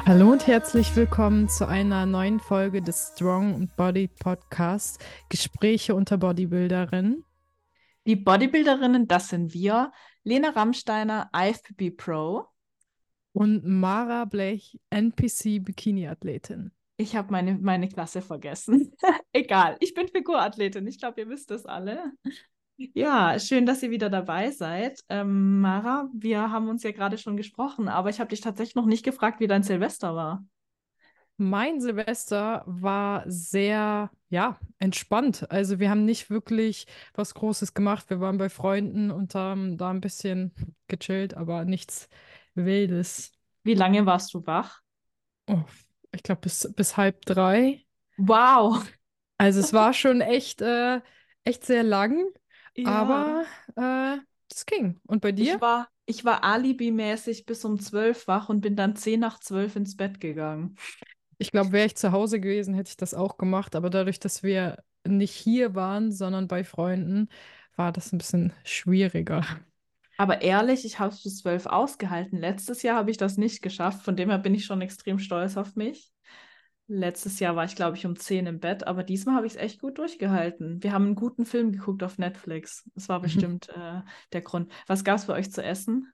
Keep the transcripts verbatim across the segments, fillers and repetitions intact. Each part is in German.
Hallo und herzlich willkommen zu einer neuen Folge des Strong and Body Podcasts, Gespräche unter Bodybuilderinnen. Die Bodybuilderinnen, das sind wir, Lena Rammsteiner, I F B B Pro. Und Mara Blech, N P C Bikini-Athletin. Ich habe meine, meine Klasse vergessen. Egal, ich bin Figurathletin. Ich glaube, ihr wisst das alle. Ja, schön, dass ihr wieder dabei seid. Ähm, Mara, wir haben uns ja gerade schon gesprochen, aber ich habe dich tatsächlich noch nicht gefragt, wie dein Silvester war. Mein Silvester war sehr, ja, entspannt. Also wir haben nicht wirklich was Großes gemacht. Wir waren bei Freunden und haben da ein bisschen gechillt, aber nichts Wildes. Wie lange warst du wach? Oh, ich glaube bis, bis halb drei. Wow. Also es war schon echt, äh, echt sehr lang, Ja. aber äh, es ging. Und bei dir? Ich war, ich war alibimäßig bis um zwölf wach und bin dann zehn nach zwölf ins Bett gegangen. Ich glaube, wäre ich zu Hause gewesen, hätte ich das auch gemacht. Aber dadurch, dass wir nicht hier waren, sondern bei Freunden, war das ein bisschen schwieriger. Aber ehrlich, ich habe es bis zwölf ausgehalten. Letztes Jahr habe ich das nicht geschafft. Von dem her bin ich schon extrem stolz auf mich. Letztes Jahr war ich, glaube ich, um zehn im Bett, aber diesmal habe ich es echt gut durchgehalten. Wir haben einen guten Film geguckt auf Netflix. Das war bestimmt äh, der Grund. Was gab es bei euch zu essen?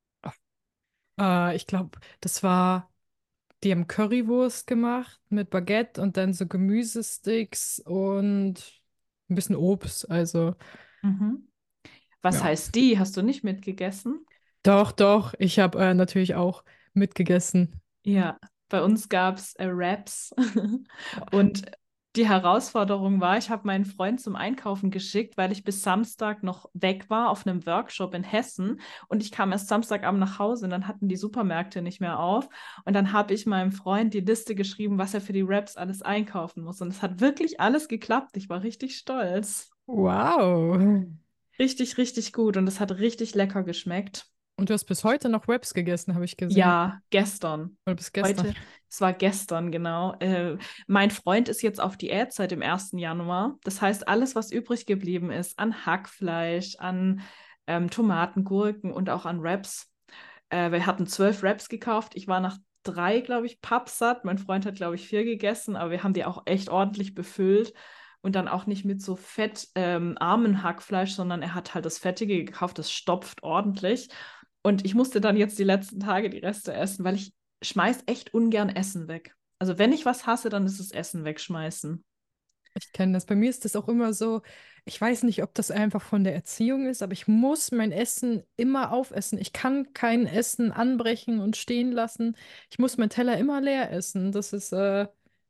Äh, ich glaube, das war, die haben Currywurst gemacht mit Baguette und dann so Gemüsesticks und ein bisschen Obst. Also, Mhm. Was ja. heißt die? Hast du nicht mitgegessen? Doch, doch, ich habe äh, natürlich auch mitgegessen. Ja, bei uns gab es äh, Wraps. Und die Herausforderung war, ich habe meinen Freund zum Einkaufen geschickt, weil ich bis Samstag noch weg war auf einem Workshop in Hessen. Und ich kam erst Samstagabend nach Hause und dann hatten die Supermärkte nicht mehr auf. Und dann habe ich meinem Freund die Liste geschrieben, was er für die Wraps alles einkaufen muss. Und es hat wirklich alles geklappt. Ich war richtig stolz. Wow. Richtig, richtig gut. Und es hat richtig lecker geschmeckt. Und du hast bis heute noch Wraps gegessen, habe ich gesehen. Ja, gestern. Oder bis gestern. Heute, es war gestern, genau. Äh, mein Freund ist jetzt auf Diät seit dem ersten Januar. Das heißt, alles, was übrig geblieben ist an Hackfleisch, an ähm, Tomaten, Gurken und auch an Wraps. Äh, wir hatten zwölf Wraps gekauft. Ich war nach drei, glaube ich, pappsatt. Mein Freund hat, glaube ich, vier gegessen, aber wir haben die auch echt ordentlich befüllt. Und dann auch nicht mit so fettarmen ähm, Hackfleisch, sondern er hat halt das Fettige gekauft, das stopft ordentlich. Und ich musste dann jetzt die letzten Tage die Reste essen, weil ich schmeiß echt ungern Essen weg. Also wenn ich was hasse, dann ist es Essen wegschmeißen. Ich kenne das. Bei mir ist das auch immer so, ich weiß nicht, ob das einfach von der Erziehung ist, aber ich muss mein Essen immer aufessen. Ich kann kein Essen anbrechen und stehen lassen. Ich muss meinen Teller immer leer essen. Das ist, äh,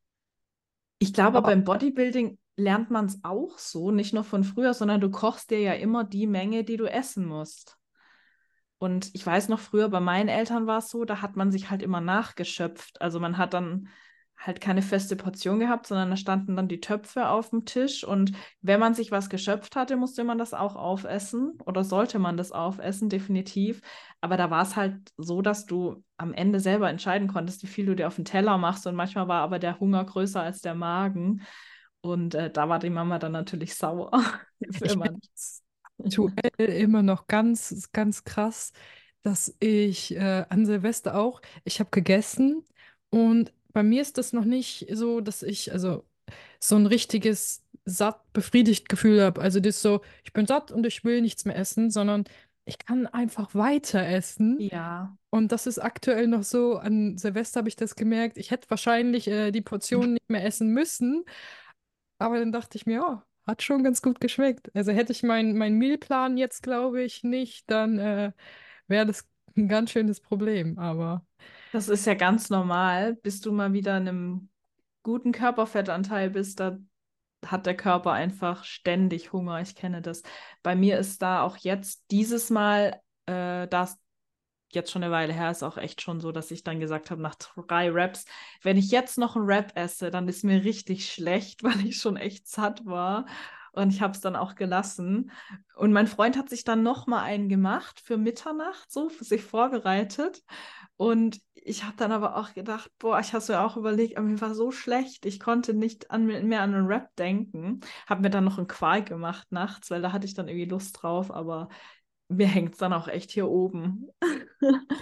Ich glaube, aber beim Bodybuilding lernt man es auch so, nicht nur von früher, sondern du kochst dir ja immer die Menge, die du essen musst. Und ich weiß noch, früher bei meinen Eltern war es so, da hat man sich halt immer nachgeschöpft. Also man hat dann halt keine feste Portion gehabt, sondern da standen dann die Töpfe auf dem Tisch. Und wenn man sich was geschöpft hatte, musste man das auch aufessen oder sollte man das aufessen, definitiv. Aber da war es halt so, dass du am Ende selber entscheiden konntest, wie viel du dir auf den Teller machst. Und manchmal war aber der Hunger größer als der Magen. Und äh, da war die Mama dann natürlich sauer, ich wenn bin man. aktuell immer noch ganz, ganz krass, dass ich äh, an Silvester auch, ich habe gegessen und bei mir ist das noch nicht so, dass ich also so ein richtiges satt befriedigt Gefühl habe. Also das ist so, ich bin satt und ich will nichts mehr essen, sondern ich kann einfach weiter essen. Ja. Und das ist aktuell noch so, an Silvester habe ich das gemerkt, ich hätte wahrscheinlich äh, die Portionen nicht mehr essen müssen, aber dann dachte ich mir, oh, hat schon ganz gut geschmeckt. Also hätte ich meinen mein Mealplan jetzt, glaube ich, nicht, dann äh, wäre das ein ganz schönes Problem. Aber Das ist ja ganz normal, bis du mal wieder in einem guten Körperfettanteil bist, da hat der Körper einfach ständig Hunger. Ich kenne das. Bei mir ist da auch jetzt dieses Mal, äh, da es jetzt schon eine Weile her ist, auch echt schon so, dass ich dann gesagt habe, nach drei Raps, wenn ich jetzt noch einen Rap esse, dann ist mir richtig schlecht, weil ich schon echt satt war. Und ich habe es dann auch gelassen. Und mein Freund hat sich dann noch mal einen gemacht für Mitternacht, so für sich vorbereitet. Und ich habe dann aber auch gedacht, boah, ich habe mir auch überlegt, aber mir war so schlecht, ich konnte nicht an, mehr an einen Rap denken. Habe mir dann noch einen Quark gemacht nachts, weil da hatte ich dann irgendwie Lust drauf, aber mir hängt es dann auch echt hier oben.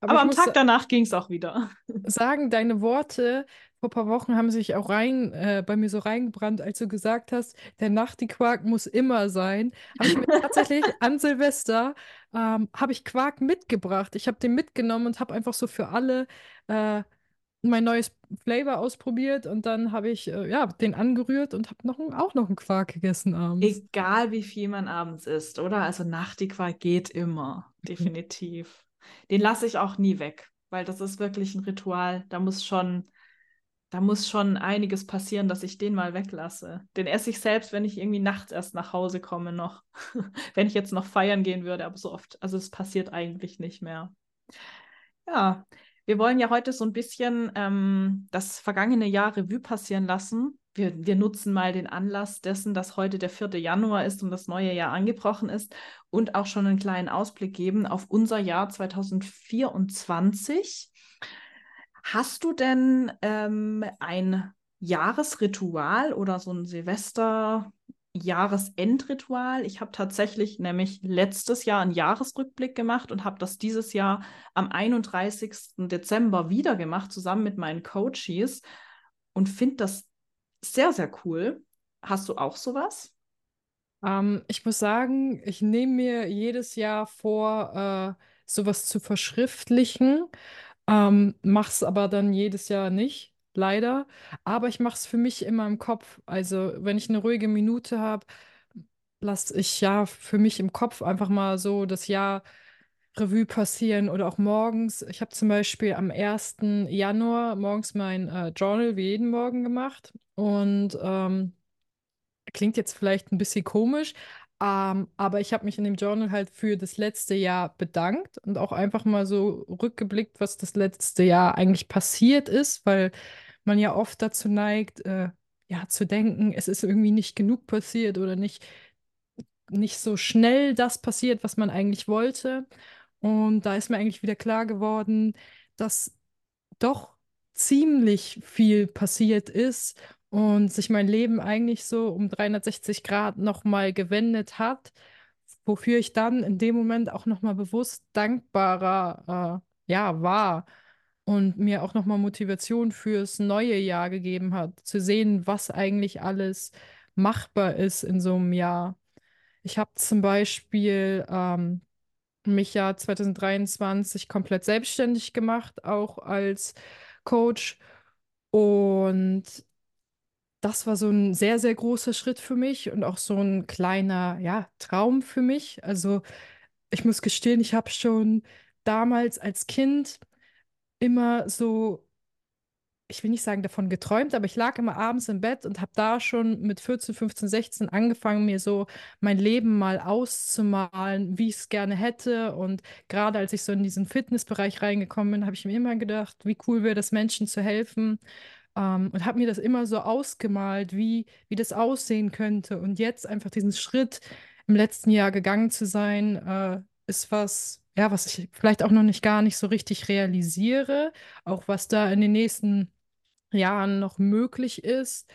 Aber Aber ich am muss Tag danach ging es auch wieder. sagen, deine Worte vor ein paar Wochen haben sich auch rein, äh, bei mir so reingebrannt, als du gesagt hast, der Nachtiquark muss immer sein. Habe ich mir tatsächlich an Silvester, ähm, habe ich Quark mitgebracht. Ich habe den mitgenommen und habe einfach so für alle äh, mein neues Flavor ausprobiert und dann habe ich äh, ja, den angerührt und habe noch, ein- auch noch einen Quark gegessen abends. Egal wie viel man abends isst, oder? Also Nachtiquark geht immer, definitiv. Den lasse ich auch nie weg, weil das ist wirklich ein Ritual. Da muss schon, da muss schon einiges passieren, dass ich den mal weglasse. Den esse ich selbst, wenn ich irgendwie nachts erst nach Hause komme noch. Wenn ich jetzt noch feiern gehen würde, aber so oft, also es passiert eigentlich nicht mehr. Ja, wir wollen ja heute so ein bisschen ähm, das vergangene Jahr Revue passieren lassen. Wir, wir nutzen mal den Anlass dessen, dass heute der vierte Januar ist und das neue Jahr angebrochen ist und auch schon einen kleinen Ausblick geben auf unser Jahr zwanzig vierundzwanzig. Hast du denn ähm, ein Jahresritual oder so ein Silvester-Jahresendritual? Ich habe tatsächlich nämlich letztes Jahr einen Jahresrückblick gemacht und habe das dieses Jahr am einunddreißigsten Dezember wieder gemacht, zusammen mit meinen Coaches und finde das sehr, sehr cool. Hast du auch sowas? Ähm, ich muss sagen, ich nehme mir jedes Jahr vor, äh, sowas zu verschriftlichen, ähm, mach's aber dann jedes Jahr nicht, leider. Aber ich mache es für mich immer im Kopf. Also, wenn ich eine ruhige Minute habe, lasse ich ja für mich im Kopf einfach mal so das Jahr Revue passieren oder auch morgens. Ich habe zum Beispiel am ersten Januar morgens mein äh, Journal wie jeden Morgen gemacht und ähm, klingt jetzt vielleicht ein bisschen komisch, ähm, aber ich habe mich in dem Journal halt für das letzte Jahr bedankt und auch einfach mal so rückgeblickt, was das letzte Jahr eigentlich passiert ist, weil man ja oft dazu neigt, äh, ja, zu denken, es ist irgendwie nicht genug passiert oder nicht, nicht so schnell das passiert, was man eigentlich wollte. Und da ist mir eigentlich wieder klar geworden, dass doch ziemlich viel passiert ist und sich mein Leben eigentlich so um dreihundertsechzig Grad nochmal gewendet hat, wofür ich dann in dem Moment auch nochmal bewusst dankbarer, äh, ja, war und mir auch nochmal Motivation fürs neue Jahr gegeben hat, zu sehen, was eigentlich alles machbar ist in so einem Jahr. Ich habe zum Beispiel ähm, mich ja zwanzig dreiundzwanzig komplett selbstständig gemacht, auch als Coach. Und das war so ein sehr, sehr großer Schritt für mich und auch so ein kleiner, ja, Traum für mich. Also ich muss gestehen, ich habe schon damals als Kind immer so, ich will nicht sagen davon geträumt, aber ich lag immer abends im Bett und habe da schon mit vierzehn, fünfzehn, sechzehn angefangen, mir so mein Leben mal auszumalen, wie ich es gerne hätte. Und gerade als ich so in diesen Fitnessbereich reingekommen bin, habe ich mir immer gedacht, wie cool wäre das, Menschen zu helfen. Ähm, und habe mir das immer so ausgemalt, wie, wie das aussehen könnte. Und jetzt einfach diesen Schritt im letzten Jahr gegangen zu sein, äh, ist was, ja, was ich vielleicht auch noch nicht gar nicht so richtig realisiere, auch was da in den nächsten Jahren noch möglich ist.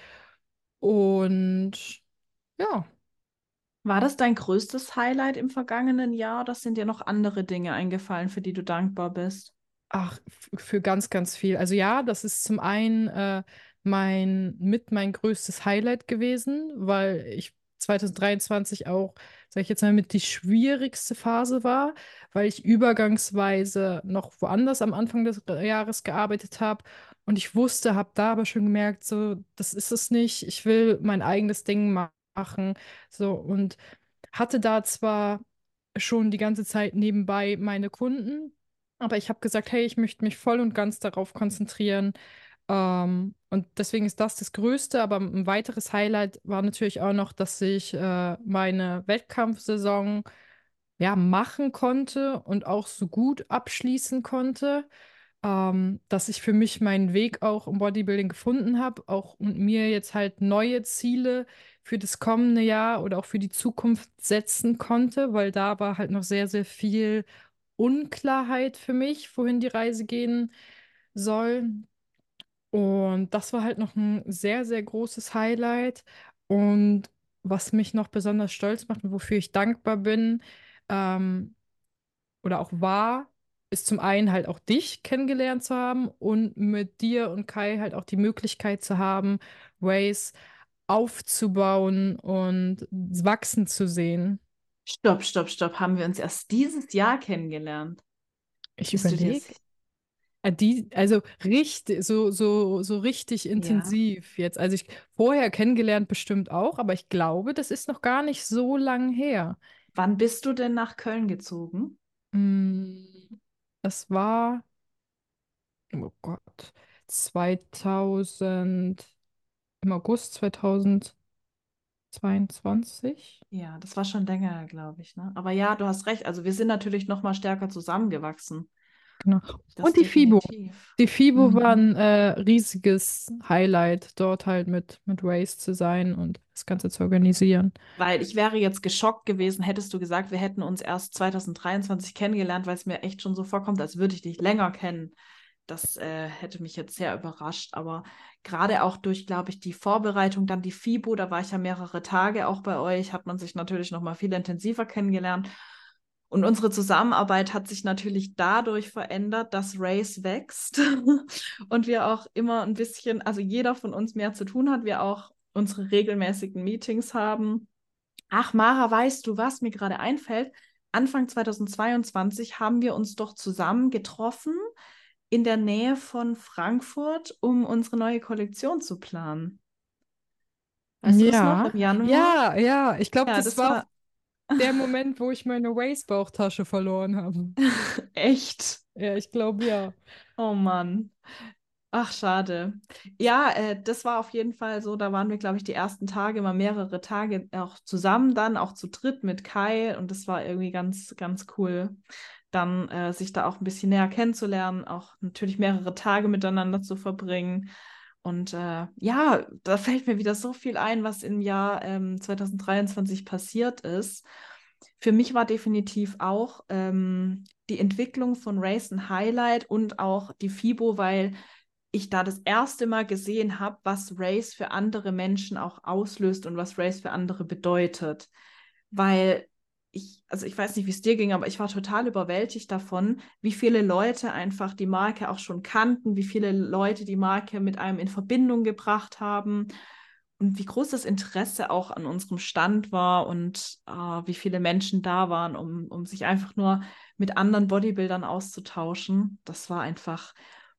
Und ja, War das dein größtes Highlight im vergangenen Jahr? Das sind dir noch andere Dinge eingefallen, für die du dankbar bist? ach, f- für ganz, ganz viel. Also ja, das ist zum einen äh, mein mit mein größtes Highlight gewesen, weil ich zwanzig dreiundzwanzig auch, sag ich jetzt mal, mit die schwierigste Phase war, weil ich übergangsweise noch woanders am Anfang des Jahres gearbeitet habe und ich wusste, habe da aber schon gemerkt, so, das ist es nicht. Ich will mein eigenes Ding ma- machen. So und hatte da zwar schon die ganze Zeit nebenbei meine Kunden, aber ich habe gesagt, hey, ich möchte mich voll und ganz darauf konzentrieren. Ähm, und deswegen ist das das Größte. Aber ein weiteres Highlight war natürlich auch noch, dass ich äh, meine Wettkampfsaison ja machen konnte und auch so gut abschließen konnte, ähm, dass ich für mich meinen Weg auch im Bodybuilding gefunden habe, auch und mir jetzt halt neue Ziele für das kommende Jahr oder auch für die Zukunft setzen konnte, weil da war halt noch sehr, sehr viel Unklarheit für mich, wohin die Reise gehen soll. Und das war halt noch ein sehr, sehr großes Highlight. Und was mich noch besonders stolz macht und wofür ich dankbar bin, ähm, oder auch war. ist zum einen halt auch dich kennengelernt zu haben und mit dir und Kai halt auch die Möglichkeit zu haben, Ways aufzubauen und wachsen zu sehen. Stopp, stopp, stopp. Haben wir uns erst dieses Jahr kennengelernt? Ich Bist du dir überlege, sicher? die, also richtig, so, so, so richtig Ja. intensiv jetzt. Also ich vorher kennengelernt bestimmt auch, aber ich glaube, das ist noch gar nicht so lang her. Wann bist du denn nach Köln gezogen? Mm, Das war, oh Gott, zweitausend, im August zweitausendzweiundzwanzig. Ja, das war schon länger, glaube ich, ne? Aber ja, du hast recht. Also wir sind natürlich noch mal stärker zusammengewachsen. Genau. Das Und die FIBO. definitiv. Die FIBO war Mhm. ein äh, riesiges Highlight, dort halt mit, mit Race zu sein und das Ganze zu organisieren. Weil ich wäre jetzt geschockt gewesen, hättest du gesagt, wir hätten uns erst zwanzig dreiundzwanzig kennengelernt, weil es mir echt schon so vorkommt, als würde ich dich länger kennen. Das äh, hätte mich jetzt sehr überrascht. Aber gerade auch durch, glaube ich, die Vorbereitung, dann die FIBO, da war ich ja mehrere Tage auch bei euch, hat man sich natürlich noch mal viel intensiver kennengelernt. Und unsere Zusammenarbeit hat sich natürlich dadurch verändert, dass Race wächst und wir auch immer ein bisschen, also jeder von uns mehr zu tun hat, wir auch unsere regelmäßigen Meetings haben. Ach, Mara, weißt du, was mir gerade einfällt? Anfang zweitausendzweiundzwanzig haben wir uns doch zusammen getroffen in der Nähe von Frankfurt, um unsere neue Kollektion zu planen. Weißt du das noch? Ja, Im Januar? ja, ja. Ich glaube, Ja, das das war auch war der Moment, wo ich meine Race-Bauchtasche verloren habe. echt. Ja, ich glaube ja. Oh Mann. Ach, schade. Ja, äh, das war auf jeden Fall so. Da waren wir, glaube ich, die ersten Tage, mal mehrere Tage auch zusammen dann, auch zu dritt mit Kai. Und das war irgendwie ganz, ganz cool, dann äh, sich da auch ein bisschen näher kennenzulernen, auch natürlich mehrere Tage miteinander zu verbringen. Und äh, ja, da fällt mir wieder so viel ein, was im Jahr ähm, zwanzig dreiundzwanzig passiert ist. Für mich war definitiv auch ähm, die Entwicklung von Race ein Highlight und auch die FIBO, weil ich da das erste Mal gesehen habe, was Race für andere Menschen auch auslöst und was Race für andere bedeutet. Weil ich, also ich weiß nicht, wie es dir ging, aber ich war total überwältigt davon, wie viele Leute einfach die Marke auch schon kannten, wie viele Leute die Marke mit einem in Verbindung gebracht haben und wie groß das Interesse auch an unserem Stand war und äh, wie viele Menschen da waren, um, um sich einfach nur mit anderen Bodybuildern auszutauschen. Das war einfach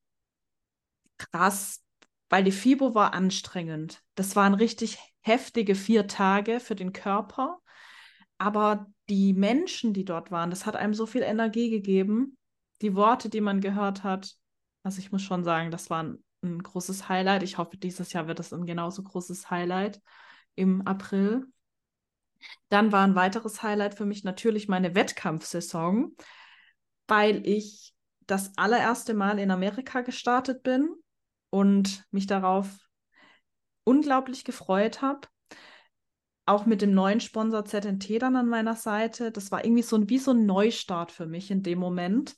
krass, weil die FIBO war anstrengend. Das waren richtig heftige vier Tage für den Körper. Aber die Menschen, die dort waren, das hat einem so viel Energie gegeben. Die Worte, die man gehört hat. Also ich muss schon sagen, das war ein, ein großes Highlight. Ich hoffe, dieses Jahr wird es ein genauso großes Highlight im April. Dann war ein weiteres Highlight für mich natürlich meine Wettkampfsaison, weil ich das allererste Mal in Amerika gestartet bin und mich darauf unglaublich gefreut habe. Auch mit dem neuen Sponsor Z N T dann an meiner Seite. Das war irgendwie so ein, wie so ein Neustart für mich in dem Moment.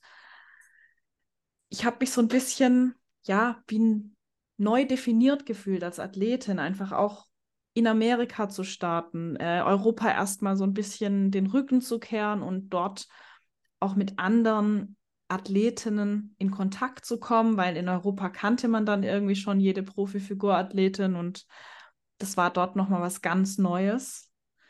Ich habe mich so ein bisschen, ja, wie ein neu definiert gefühlt als Athletin, einfach auch in Amerika zu starten, äh, Europa erstmal so ein bisschen den Rücken zu kehren und dort auch mit anderen Athletinnen in Kontakt zu kommen, weil in Europa kannte man dann irgendwie schon jede Profifigurathletin und das war dort nochmal was ganz Neues.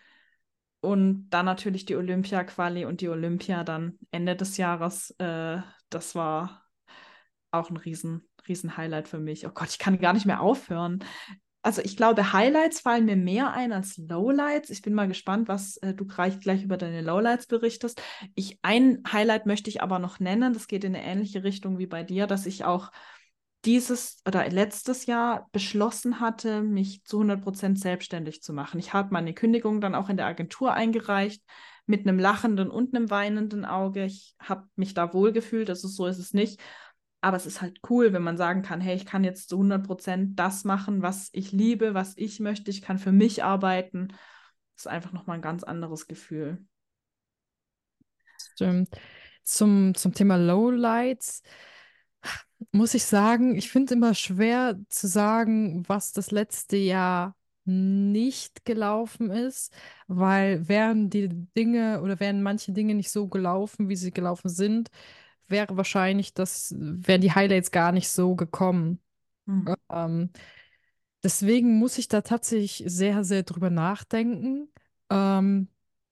Und dann natürlich die Olympia-Quali und die Olympia dann Ende des Jahres. Äh, das war auch ein riesen, riesen Highlight für mich. Oh Gott, ich kann gar nicht mehr aufhören. Also ich glaube, Highlights fallen mir mehr ein als Lowlights. Ich bin mal gespannt, was äh, du gleich, gleich über deine Lowlights berichtest. Ich, ein Highlight möchte ich aber noch nennen. Das geht in eine ähnliche Richtung wie bei dir, dass ich auch dieses oder letztes Jahr beschlossen hatte, mich zu hundert Prozent selbstständig zu machen. Ich habe meine Kündigung dann auch in der Agentur eingereicht mit einem lachenden und einem weinenden Auge. Ich habe mich da wohlgefühlt, also so ist es nicht. Aber es ist halt cool, wenn man sagen kann, hey, ich kann jetzt zu hundert Prozent das machen, was ich liebe, was ich möchte. Ich kann für mich arbeiten. Das ist einfach nochmal ein ganz anderes Gefühl. Stimmt. Zum, zum Thema Lowlights muss ich sagen, ich finde es immer schwer zu sagen, was das letzte Jahr nicht gelaufen ist, weil wären die Dinge oder wären manche Dinge nicht so gelaufen, wie sie gelaufen sind, wäre wahrscheinlich, das wären die Highlights gar nicht so gekommen. Hm. Ähm, Deswegen muss ich da tatsächlich sehr, sehr drüber nachdenken. Ähm,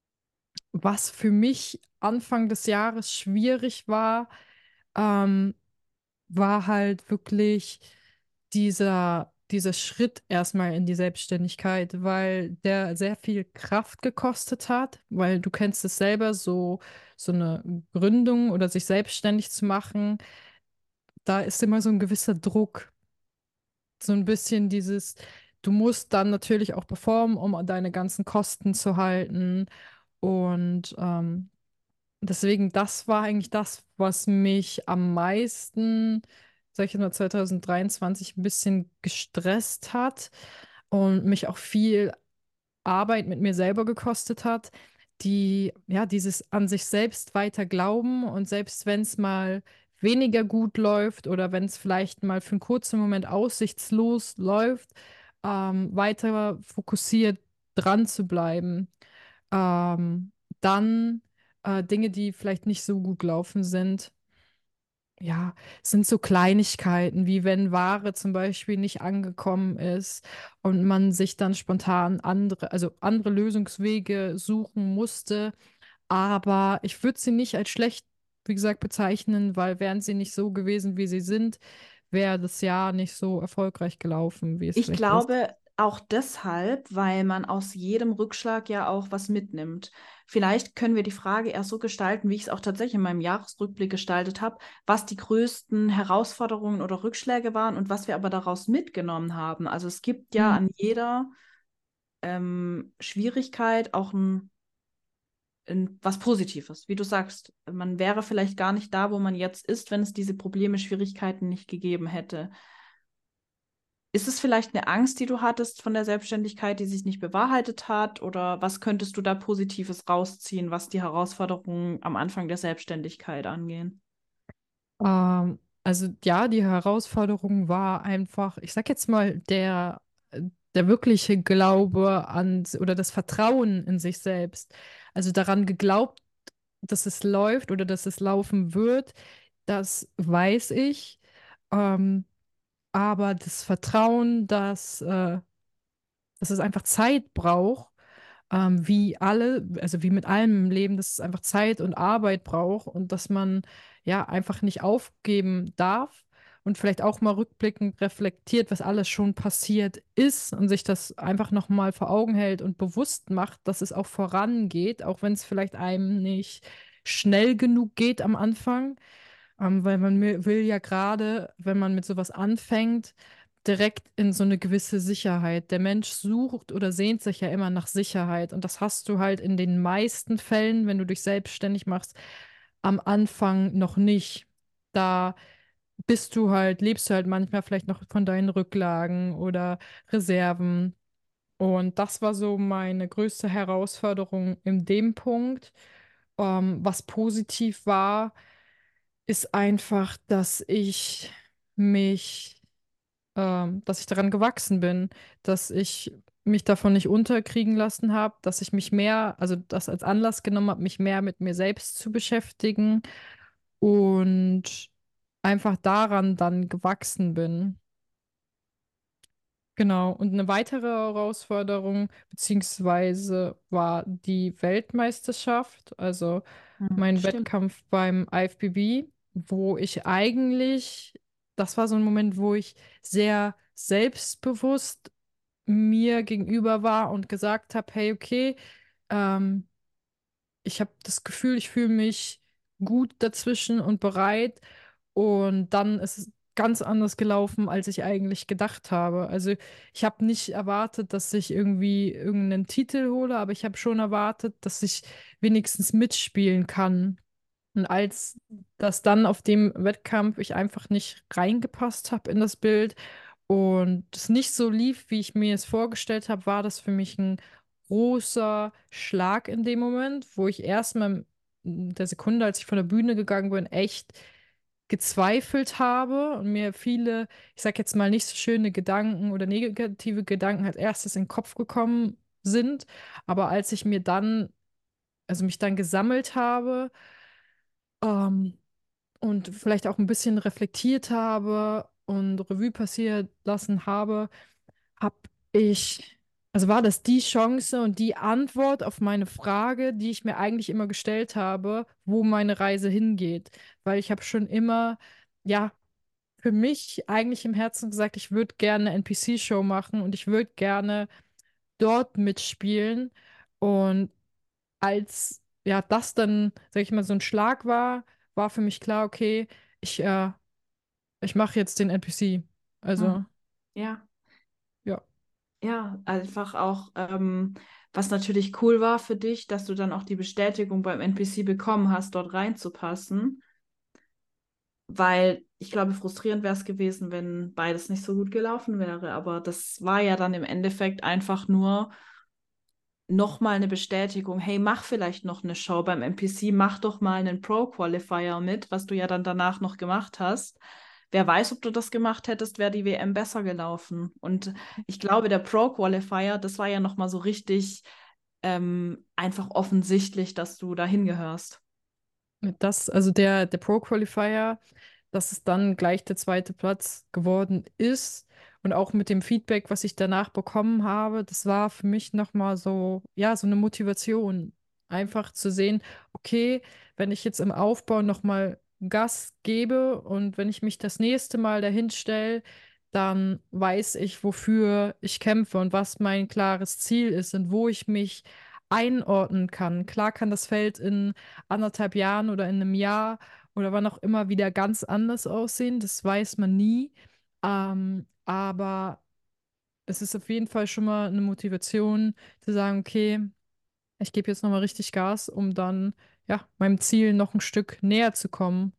Was für mich Anfang des Jahres schwierig war, ähm, war halt wirklich dieser, dieser Schritt erstmal in die Selbstständigkeit, weil der sehr viel Kraft gekostet hat, weil du kennst es selber, so, so eine Gründung oder sich selbstständig zu machen, da ist immer so ein gewisser Druck, so ein bisschen dieses, du musst dann natürlich auch performen, um deine ganzen Kosten zu halten und ähm, deswegen, das war eigentlich das, was mich am meisten, sag ich mal, zwanzig dreiundzwanzig ein bisschen gestresst hat und mich auch viel Arbeit mit mir selber gekostet hat, die, ja, dieses an sich selbst weiter glauben und selbst wenn es mal weniger gut läuft oder wenn es vielleicht mal für einen kurzen Moment aussichtslos läuft, ähm, weiter fokussiert dran zu bleiben. Ähm, Dann äh, Dinge, die vielleicht nicht so gut gelaufen sind. Ja, sind so Kleinigkeiten, wie wenn Ware zum Beispiel nicht angekommen ist und man sich dann spontan andere, also andere Lösungswege suchen musste. Aber ich würde sie nicht als schlecht, wie gesagt, bezeichnen, weil wären sie nicht so gewesen, wie sie sind, wäre das Jahr nicht so erfolgreich gelaufen, wie es Ich vielleicht ist. glaube auch deshalb, weil man aus jedem Rückschlag ja auch was mitnimmt. Vielleicht können wir die Frage erst so gestalten, wie ich es auch tatsächlich in meinem Jahresrückblick gestaltet habe, was die größten Herausforderungen oder Rückschläge waren und was wir aber daraus mitgenommen haben. Also es gibt ja Hm. an jeder ähm, Schwierigkeit auch ein, ein, was Positives. Wie du sagst, man wäre vielleicht gar nicht da, wo man jetzt ist, wenn es diese Probleme, Schwierigkeiten nicht gegeben hätte. Ist es vielleicht eine Angst, die du hattest von der Selbstständigkeit, die sich nicht bewahrheitet hat? Oder was könntest du da Positives rausziehen, was die Herausforderungen am Anfang der Selbstständigkeit angehen? Ähm, also ja, die Herausforderung war einfach, ich sag jetzt mal, der, der wirkliche Glaube an oder das Vertrauen in sich selbst. Also daran geglaubt, dass es läuft oder dass es laufen wird, das weiß ich. Ähm, aber das Vertrauen, dass, äh, dass es einfach Zeit braucht, ähm, wie alle, also wie mit allem im Leben, dass es einfach Zeit und Arbeit braucht und dass man ja einfach nicht aufgeben darf und vielleicht auch mal rückblickend reflektiert, was alles schon passiert ist und sich das einfach nochmal vor Augen hält und bewusst macht, dass es auch vorangeht, auch wenn es vielleicht einem nicht schnell genug geht am Anfang. Ähm, weil man mi- will ja gerade, wenn man mit sowas anfängt, direkt in so eine gewisse Sicherheit. Der Mensch sucht oder sehnt sich ja immer nach Sicherheit. Und das hast du halt in den meisten Fällen, wenn du dich selbstständig machst, am Anfang noch nicht. Da bist du halt, lebst du halt manchmal vielleicht noch von deinen Rücklagen oder Reserven. Und das war so meine größte Herausforderung in dem Punkt. Ähm, was positiv war, ist einfach, dass ich mich, ähm, dass ich daran gewachsen bin, dass ich mich davon nicht unterkriegen lassen habe, dass ich mich mehr, also das als Anlass genommen habe, mich mehr mit mir selbst zu beschäftigen und einfach daran dann gewachsen bin. Genau, und eine weitere Herausforderung beziehungsweise war die Weltmeisterschaft, also Hm, mein stimmt. Wettkampf beim I F B B, wo ich eigentlich, das war so ein Moment, wo ich sehr selbstbewusst mir gegenüber war und gesagt habe, hey, okay, ähm, ich habe das Gefühl, ich fühle mich gut dazwischen und bereit. Und dann ist es ganz anders gelaufen, als ich eigentlich gedacht habe. Also ich habe nicht erwartet, dass ich irgendwie irgendeinen Titel hole, aber ich habe schon erwartet, dass ich wenigstens mitspielen kann. Und als das dann auf dem Wettkampf ich einfach nicht reingepasst habe in das Bild und es nicht so lief, wie ich mir es vorgestellt habe, war das für mich ein großer Schlag in dem Moment, wo ich erstmal in der Sekunde, als ich von der Bühne gegangen bin, echt gezweifelt habe und mir viele, ich sag jetzt mal, nicht so schöne Gedanken oder negative Gedanken als erstes in den Kopf gekommen sind. Aber als ich mir dann, also mich dann gesammelt habe, ähm, und vielleicht auch ein bisschen reflektiert habe und Revue passiert lassen habe, habe ich, also war das die Chance und die Antwort auf meine Frage, die ich mir eigentlich immer gestellt habe, wo meine Reise hingeht. Weil ich habe schon immer, ja, für mich eigentlich im Herzen gesagt, ich würde gerne eine N P C-Show machen und ich würde gerne dort mitspielen. Und als ja das dann, sag ich mal, so ein Schlag war, war für mich klar, okay, ich, äh, ich mache jetzt den N P C. Hm. Also, Ja, ja. ja, einfach auch, ähm, was natürlich cool war für dich, dass du dann auch die Bestätigung beim N P C bekommen hast, dort reinzupassen. Weil ich glaube, frustrierend wäre es gewesen, wenn beides nicht so gut gelaufen wäre. Aber das war ja dann im Endeffekt einfach nur nochmal eine Bestätigung. Hey, mach vielleicht noch eine Show beim N P C, mach doch mal einen Pro-Qualifier mit, was du ja dann danach noch gemacht hast. Wer weiß, ob du das gemacht hättest, wäre die W M besser gelaufen. Und ich glaube, der Pro-Qualifier, das war ja nochmal so richtig ähm, einfach offensichtlich, dass du dahin gehörst. Das, also der, der Pro-Qualifier, dass es dann gleich der zweite Platz geworden ist und auch mit dem Feedback, was ich danach bekommen habe, das war für mich nochmal so, ja, so eine Motivation. Einfach zu sehen, okay, wenn ich jetzt im Aufbau nochmal Gas gebe und wenn ich mich das nächste Mal dahin stelle, dann weiß ich, wofür ich kämpfe und was mein klares Ziel ist und wo ich mich einordnen kann. Klar kann das Feld in anderthalb Jahren oder in einem Jahr oder wann auch immer wieder ganz anders aussehen. Das weiß man nie. Ähm, aber es ist auf jeden Fall schon mal eine Motivation zu sagen, okay, ich gebe jetzt nochmal richtig Gas, um dann ja meinem Ziel noch ein Stück näher zu kommen.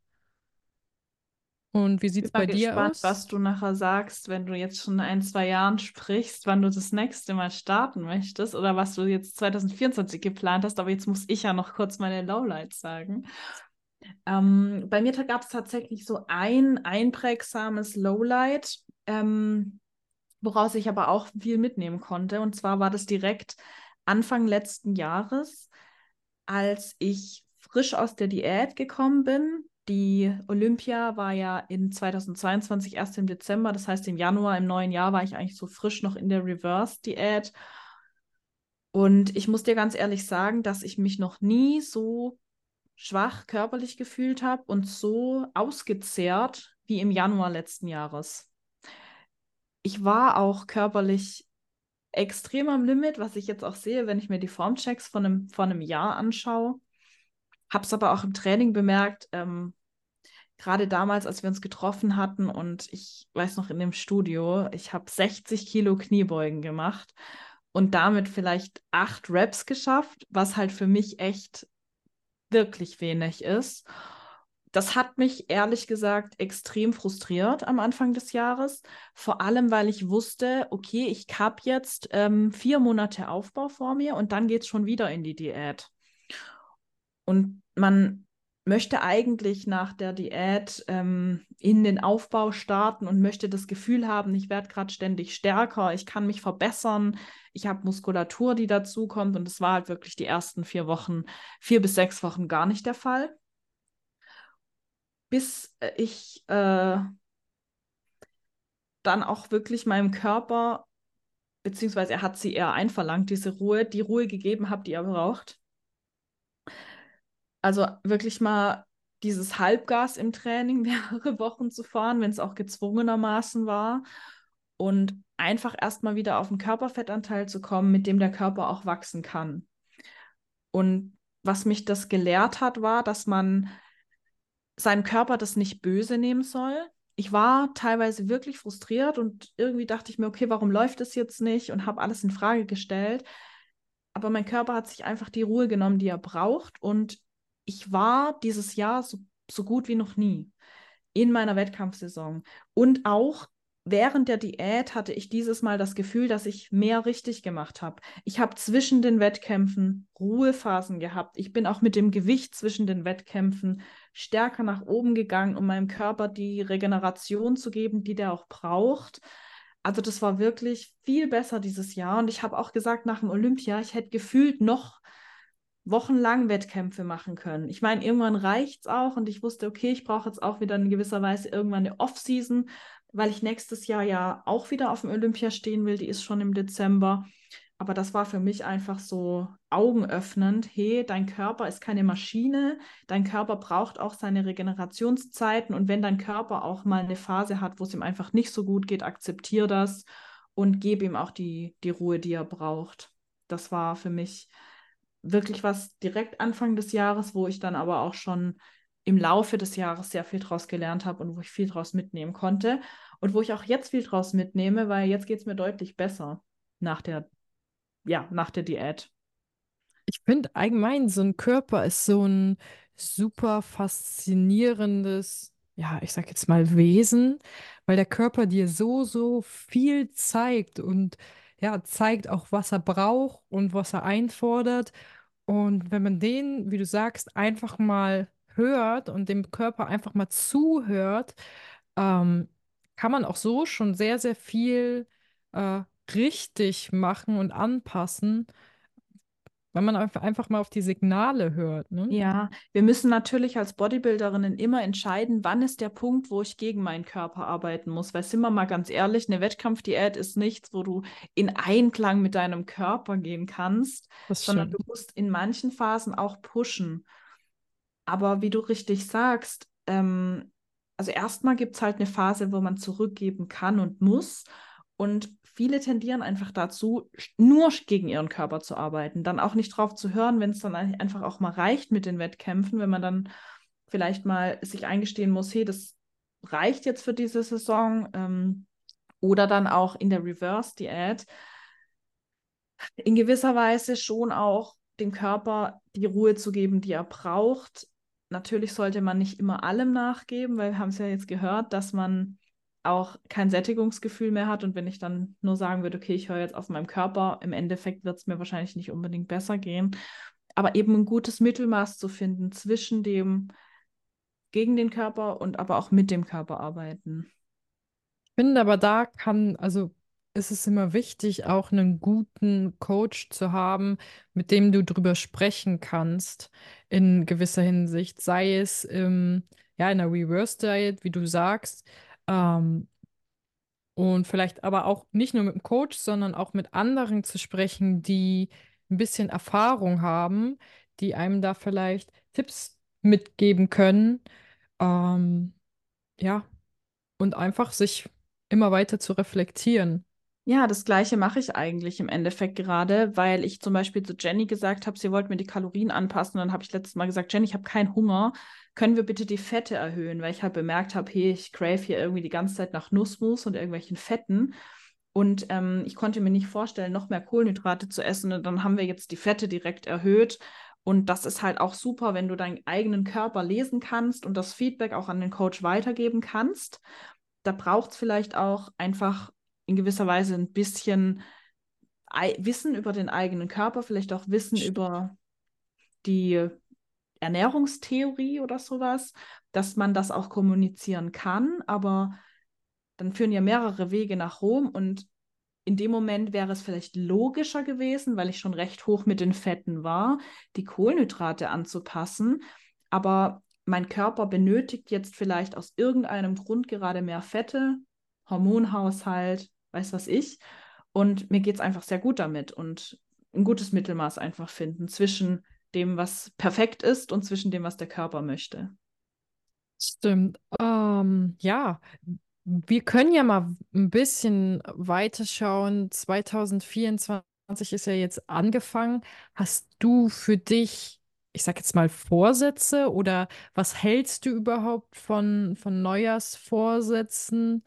Und wie sieht Bin es mal bei dir gespannt, was aus? du nachher sagst, wenn du jetzt schon in ein, zwei Jahren sprichst, wann du das nächste Mal starten möchtest oder was du jetzt zwanzig vierundzwanzig geplant hast. Aber jetzt muss ich ja noch kurz meine Lowlights sagen. Ähm, bei mir gab es tatsächlich so ein einprägsames Lowlight, ähm, woraus ich aber auch viel mitnehmen konnte. Und zwar war das direkt Anfang letzten Jahres, als ich frisch aus der Diät gekommen bin. Die Olympia war ja in zweitausendzweiundzwanzig erst im Dezember, das heißt im Januar, im neuen Jahr war ich eigentlich so frisch noch in der Reverse-Diät. Und ich muss dir ganz ehrlich sagen, dass ich mich noch nie so schwach körperlich gefühlt habe und so ausgezehrt wie im Januar letzten Jahres. Ich war auch körperlich extrem am Limit, was ich jetzt auch sehe, wenn ich mir die Formchecks von einem, von einem Jahr anschaue. Habe es aber auch im Training bemerkt, ähm, gerade damals, als wir uns getroffen hatten und ich weiß noch in dem Studio, ich habe sechzig Kilo Kniebeugen gemacht und damit vielleicht acht Reps geschafft, was halt für mich echt wirklich wenig ist. Das hat mich ehrlich gesagt extrem frustriert am Anfang des Jahres, vor allem weil ich wusste, okay, ich habe jetzt ähm, vier Monate Aufbau vor mir und dann geht es schon wieder in die Diät. Und man möchte eigentlich nach der Diät ähm, in den Aufbau starten und möchte das Gefühl haben, ich werde gerade ständig stärker, ich kann mich verbessern, ich habe Muskulatur, die dazukommt. Und das war halt wirklich die ersten vier Wochen, vier bis sechs Wochen gar nicht der Fall. Bis äh, ich äh, dann auch wirklich meinem Körper, beziehungsweise er hat sie eher einverlangt, diese Ruhe, die Ruhe gegeben habe, die er braucht. Also wirklich mal dieses Halbgas im Training mehrere Wochen zu fahren, wenn es auch gezwungenermaßen war. Und einfach erstmal wieder auf den Körperfettanteil zu kommen, mit dem der Körper auch wachsen kann. Und was mich das gelehrt hat, war, dass man seinem Körper das nicht böse nehmen soll. Ich war teilweise wirklich frustriert und irgendwie dachte ich mir, okay, warum läuft es jetzt nicht? Und habe alles in Frage gestellt. Aber mein Körper hat sich einfach die Ruhe genommen, die er braucht. Und ich war dieses Jahr so, so gut wie noch nie in meiner Wettkampfsaison. Und auch während der Diät hatte ich dieses Mal das Gefühl, dass ich mehr richtig gemacht habe. Ich habe zwischen den Wettkämpfen Ruhephasen gehabt. Ich bin auch mit dem Gewicht zwischen den Wettkämpfen stärker nach oben gegangen, um meinem Körper die Regeneration zu geben, die der auch braucht. Also das war wirklich viel besser dieses Jahr. Und ich habe auch gesagt, nach dem Olympia, ich hätte gefühlt noch wochenlang Wettkämpfe machen können. Ich meine, irgendwann reicht es auch und ich wusste, okay, ich brauche jetzt auch wieder in gewisser Weise irgendwann eine Off-Season, weil ich nächstes Jahr ja auch wieder auf dem Olympia stehen will. Die ist schon im Dezember. Aber das war für mich einfach so augenöffnend. Hey, dein Körper ist keine Maschine. Dein Körper braucht auch seine Regenerationszeiten. Und wenn dein Körper auch mal eine Phase hat, wo es ihm einfach nicht so gut geht, akzeptier das und gib ihm auch die, die Ruhe, die er braucht. Das war für mich wirklich was direkt Anfang des Jahres, wo ich dann aber auch schon im Laufe des Jahres sehr viel draus gelernt habe und wo ich viel draus mitnehmen konnte und wo ich auch jetzt viel draus mitnehme, weil jetzt geht es mir deutlich besser nach der, ja, nach der Diät. Ich finde allgemein, so ein Körper ist so ein super faszinierendes, ja, ich sag jetzt mal Wesen, weil der Körper dir so, so viel zeigt und ja, zeigt auch, was er braucht und was er einfordert. Und wenn man den, wie du sagst, einfach mal hört und dem Körper einfach mal zuhört, ähm, kann man auch so schon sehr, sehr viel äh, richtig machen und anpassen, wenn man einfach einfach mal auf die Signale hört, ne? Ja, wir müssen natürlich als Bodybuilderinnen immer entscheiden, wann ist der Punkt, wo ich gegen meinen Körper arbeiten muss. Weil sind wir mal ganz ehrlich, eine Wettkampfdiät ist nichts, wo du in Einklang mit deinem Körper gehen kannst, Das sondern du stimmt. musst in manchen Phasen auch pushen. Aber wie du richtig sagst, ähm, also erstmal gibt es halt eine Phase, wo man zurückgeben kann und muss. Und viele tendieren einfach dazu, nur gegen ihren Körper zu arbeiten, dann auch nicht drauf zu hören, wenn es dann einfach auch mal reicht mit den Wettkämpfen, wenn man dann vielleicht mal sich eingestehen muss, hey, das reicht jetzt für diese Saison. Ähm, oder dann auch in der Reverse-Diät in gewisser Weise schon auch dem Körper die Ruhe zu geben, die er braucht. Natürlich sollte man nicht immer allem nachgeben, weil wir haben es ja jetzt gehört, dass man auch kein Sättigungsgefühl mehr hat. Und wenn ich dann nur sagen würde, okay, ich höre jetzt auf meinen Körper, im Endeffekt wird es mir wahrscheinlich nicht unbedingt besser gehen. Aber eben ein gutes Mittelmaß zu finden zwischen dem gegen den Körper und aber auch mit dem Körper arbeiten. Ich finde aber da kann, also ist es immer wichtig, auch einen guten Coach zu haben, mit dem du drüber sprechen kannst, in gewisser Hinsicht, sei es im, ja, in einer Reverse Diet, wie du sagst, ähm, und vielleicht aber auch nicht nur mit dem Coach, sondern auch mit anderen zu sprechen, die ein bisschen Erfahrung haben, die einem da vielleicht Tipps mitgeben können. Ähm, ja, und einfach sich immer weiter zu reflektieren. Ja, das Gleiche mache ich eigentlich im Endeffekt gerade, weil ich zum Beispiel zu Jenny gesagt habe, sie wollte mir die Kalorien anpassen. Und dann habe ich letztes Mal gesagt, Jenny, ich habe keinen Hunger. Können wir bitte die Fette erhöhen? Weil ich halt bemerkt habe, hey, ich crave hier irgendwie die ganze Zeit nach Nussmus und irgendwelchen Fetten. Und ähm, ich konnte mir nicht vorstellen, noch mehr Kohlenhydrate zu essen. Und dann haben wir jetzt die Fette direkt erhöht. Und das ist halt auch super, wenn du deinen eigenen Körper lesen kannst und das Feedback auch an den Coach weitergeben kannst. Da braucht es vielleicht auch einfach in gewisser Weise ein bisschen Ei- Wissen über den eigenen Körper, vielleicht auch Wissen über die Ernährungstheorie oder sowas, dass man das auch kommunizieren kann, aber dann führen ja mehrere Wege nach Rom und in dem Moment wäre es vielleicht logischer gewesen, weil ich schon recht hoch mit den Fetten war, die Kohlenhydrate anzupassen, aber mein Körper benötigt jetzt vielleicht aus irgendeinem Grund gerade mehr Fette, Hormonhaushalt, weiß was ich. Und mir geht es einfach sehr gut damit und ein gutes Mittelmaß einfach finden zwischen dem, was perfekt ist und zwischen dem, was der Körper möchte. Stimmt. Ähm, ja, wir können ja mal ein bisschen weiterschauen. zwanzig vierundzwanzig ist ja jetzt angefangen. Hast du für dich, ich sag jetzt mal, Vorsätze oder was hältst du überhaupt von, von Neujahrsvorsätzen?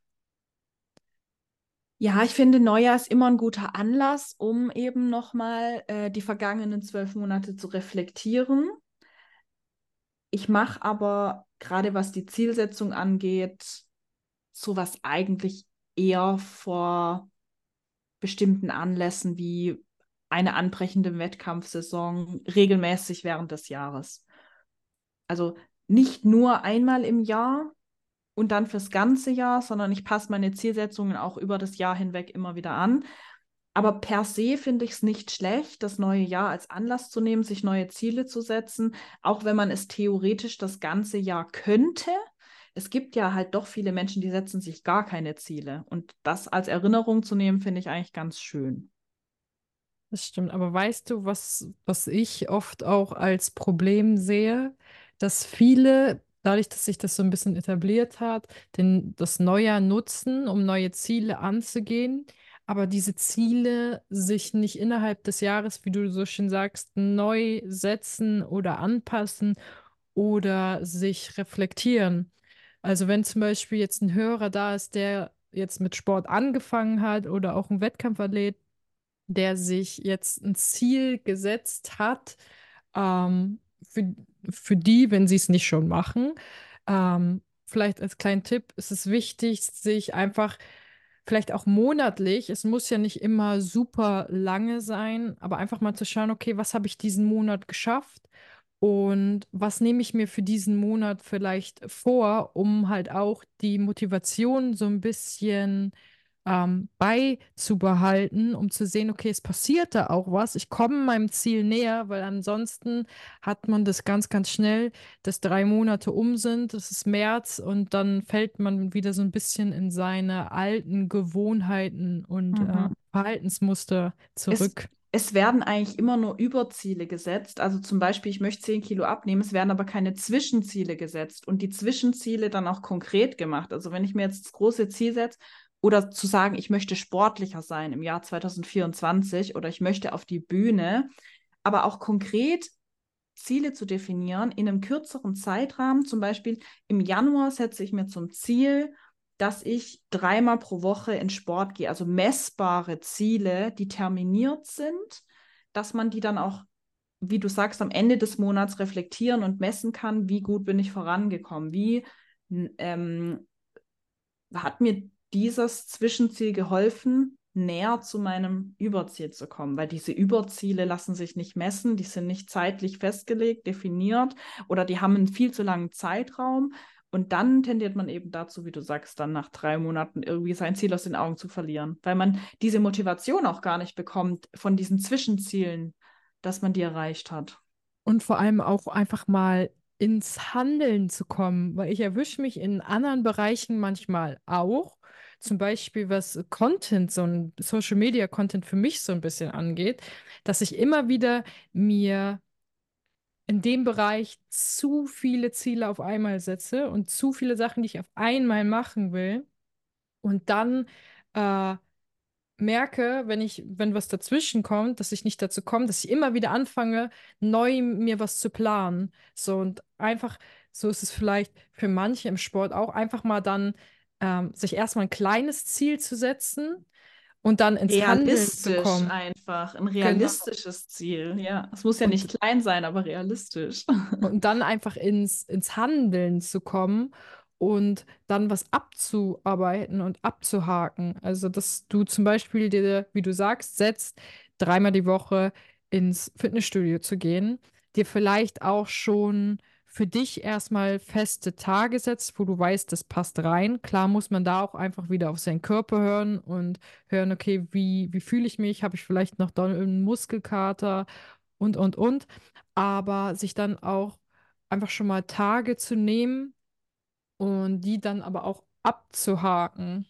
Ja, ich finde, Neujahr ist immer ein guter Anlass, um eben nochmal äh, die vergangenen zwölf Monate zu reflektieren. Ich mache aber gerade was die Zielsetzung angeht, sowas eigentlich eher vor bestimmten Anlässen wie eine anbrechende Wettkampfsaison regelmäßig während des Jahres. Also nicht nur einmal im Jahr und dann fürs ganze Jahr, sondern ich passe meine Zielsetzungen auch über das Jahr hinweg immer wieder an. Aber per se finde ich es nicht schlecht, das neue Jahr als Anlass zu nehmen, sich neue Ziele zu setzen, auch wenn man es theoretisch das ganze Jahr könnte. Es gibt ja halt doch viele Menschen, die setzen sich gar keine Ziele. Und das als Erinnerung zu nehmen, finde ich eigentlich ganz schön. Das stimmt, aber weißt du, was, was ich oft auch als Problem sehe, dass viele, dadurch, dass sich das so ein bisschen etabliert hat, den, das Neujahr nutzen, um neue Ziele anzugehen, aber diese Ziele sich nicht innerhalb des Jahres, wie du so schön sagst, neu setzen oder anpassen oder sich reflektieren. Also wenn zum Beispiel jetzt ein Hörer da ist, der jetzt mit Sport angefangen hat oder auch ein Wettkampfathlet, der sich jetzt ein Ziel gesetzt hat, ähm, für, für die, wenn sie es nicht schon machen. Ähm, vielleicht als kleinen Tipp ist es wichtig, sich einfach vielleicht auch monatlich, es muss ja nicht immer super lange sein, aber einfach mal zu schauen, okay, was habe ich diesen Monat geschafft? Und was nehme ich mir für diesen Monat vielleicht vor, um halt auch die Motivation so ein bisschen ähm, beizubehalten, um zu sehen, okay, es passiert da auch was, ich komme meinem Ziel näher, weil ansonsten hat man das ganz, ganz schnell, dass drei Monate um sind, es ist März und dann fällt man wieder so ein bisschen in seine alten Gewohnheiten und äh, Mhm. Verhaltensmuster Es, zurück. es werden eigentlich immer nur Überziele gesetzt. Also zum Beispiel, ich möchte zehn Kilo abnehmen, es werden aber keine Zwischenziele gesetzt und die Zwischenziele dann auch konkret gemacht. Also wenn ich mir jetzt das große Ziel setze oder zu sagen, ich möchte sportlicher sein im Jahr zwanzig vierundzwanzig oder ich möchte auf die Bühne, aber auch konkret Ziele zu definieren in einem kürzeren Zeitrahmen. Zum Beispiel im Januar setze ich mir zum Ziel, dass ich dreimal pro Woche in Sport gehe, also messbare Ziele, die terminiert sind, dass man die dann auch, wie du sagst, am Ende des Monats reflektieren und messen kann, wie gut bin ich vorangekommen, wie ähm, hat mir dieses Zwischenziel geholfen, näher zu meinem Überziel zu kommen, weil diese Überziele lassen sich nicht messen, die sind nicht zeitlich festgelegt, definiert oder die haben einen viel zu langen Zeitraum. Und dann tendiert man eben dazu, wie du sagst, dann nach drei Monaten irgendwie sein Ziel aus den Augen zu verlieren, weil man diese Motivation auch gar nicht bekommt von diesen Zwischenzielen, dass man die erreicht hat. Und vor allem auch einfach mal ins Handeln zu kommen, weil ich erwische mich in anderen Bereichen manchmal auch, zum Beispiel was Content, so ein Social Media Content für mich so ein bisschen angeht, dass ich immer wieder mir in dem Bereich zu viele Ziele auf einmal setze und zu viele Sachen, die ich auf einmal machen will und dann äh, merke, wenn ich, wenn was dazwischen kommt, dass ich nicht dazu komme, dass ich immer wieder anfange, neu mir was zu planen. So und einfach, so ist es vielleicht für manche im Sport auch, einfach mal dann ähm, sich erstmal ein kleines Ziel zu setzen und dann ins Handeln zu Realistisch kommen. einfach, ein Genau. realistisches Ziel, ja. Es muss ja nicht Und klein sein, aber realistisch. Und dann einfach ins, ins Handeln zu kommen und dann was abzuarbeiten und abzuhaken. Also, dass du zum Beispiel dir, wie du sagst, setzt, dreimal die Woche ins Fitnessstudio zu gehen, dir vielleicht auch schon für dich erstmal feste Tage setzt, wo du weißt, das passt rein. Klar muss man da auch einfach wieder auf seinen Körper hören und hören, okay, wie, wie fühle ich mich? Habe ich vielleicht noch da einen Muskelkater? Und, und, und. Aber sich dann auch einfach schon mal Tage zu nehmen und die dann aber auch abzuhaken.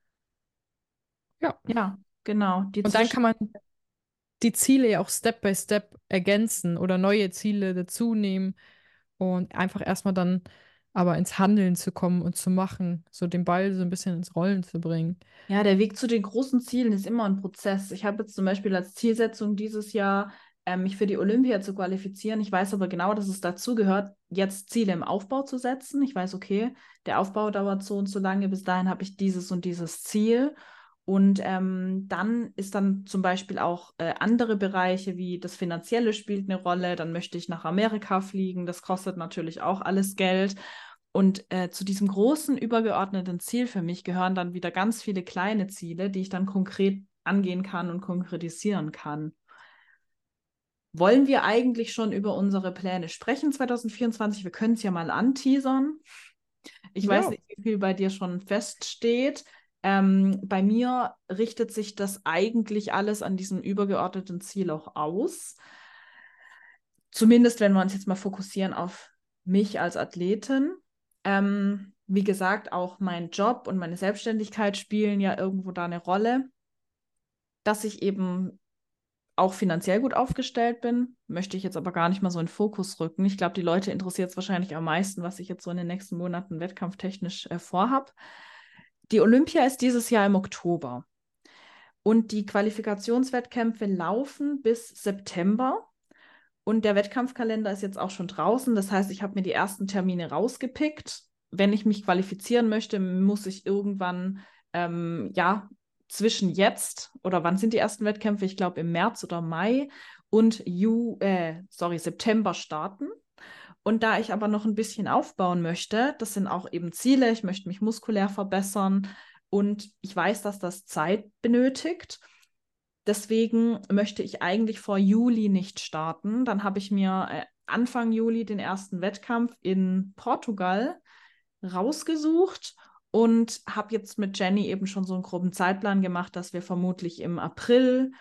Ja. Ja, genau. Die Und dann Zwischen kann man die Ziele ja auch Step by Step ergänzen oder neue Ziele dazu nehmen und einfach erstmal dann aber ins Handeln zu kommen und zu machen, so den Ball so ein bisschen ins Rollen zu bringen. Ja, der Weg zu den großen Zielen ist immer ein Prozess. Ich habe jetzt zum Beispiel als Zielsetzung dieses Jahr, ähm, mich für die Olympia zu qualifizieren. Ich weiß aber genau, dass es dazu gehört, jetzt Ziele im Aufbau zu setzen. Ich weiß, okay, der Aufbau dauert so und so lange. Bis dahin habe ich dieses und dieses Ziel. Und ähm, dann ist dann zum Beispiel auch äh, andere Bereiche wie das Finanzielle spielt eine Rolle. Dann möchte ich nach Amerika fliegen. Das kostet natürlich auch alles Geld. Und äh, zu diesem großen, übergeordneten Ziel für mich gehören dann wieder ganz viele kleine Ziele, die ich dann konkret angehen kann und konkretisieren kann. Wollen wir eigentlich schon über unsere Pläne sprechen zwanzig vierundzwanzig? Wir können es ja mal anteasern. Ich weiß Ja, nicht, wie viel bei dir schon feststeht. Ähm, bei mir richtet sich das eigentlich alles an diesem übergeordneten Ziel auch aus. Zumindest wenn wir uns jetzt mal fokussieren auf mich als Athletin. Ähm, wie gesagt, auch mein Job und meine Selbstständigkeit spielen ja irgendwo da eine Rolle, dass ich eben auch finanziell gut aufgestellt bin, möchte ich jetzt aber gar nicht mal so in den Fokus rücken. Ich glaube, die Leute interessiert es wahrscheinlich am meisten, was ich jetzt so in den nächsten Monaten wettkampftechnisch äh, vorhab. Die Olympia ist dieses Jahr im Oktober und die Qualifikationswettkämpfe laufen bis September. Und der Wettkampfkalender ist jetzt auch schon draußen. Das heißt, ich habe mir die ersten Termine rausgepickt. Wenn ich mich qualifizieren möchte, muss ich irgendwann, ähm, ja, zwischen jetzt oder wann sind die ersten Wettkämpfe? Ich glaube im März oder Mai und Ju, äh, sorry, September starten. Und da ich aber noch ein bisschen aufbauen möchte, das sind auch eben Ziele, ich möchte mich muskulär verbessern und ich weiß, dass das Zeit benötigt. Deswegen möchte ich eigentlich vor Juli nicht starten. Dann habe ich mir äh, Anfang Juli den ersten Wettkampf in Portugal rausgesucht und habe jetzt mit Jenny eben schon so einen groben Zeitplan gemacht, dass wir vermutlich im April,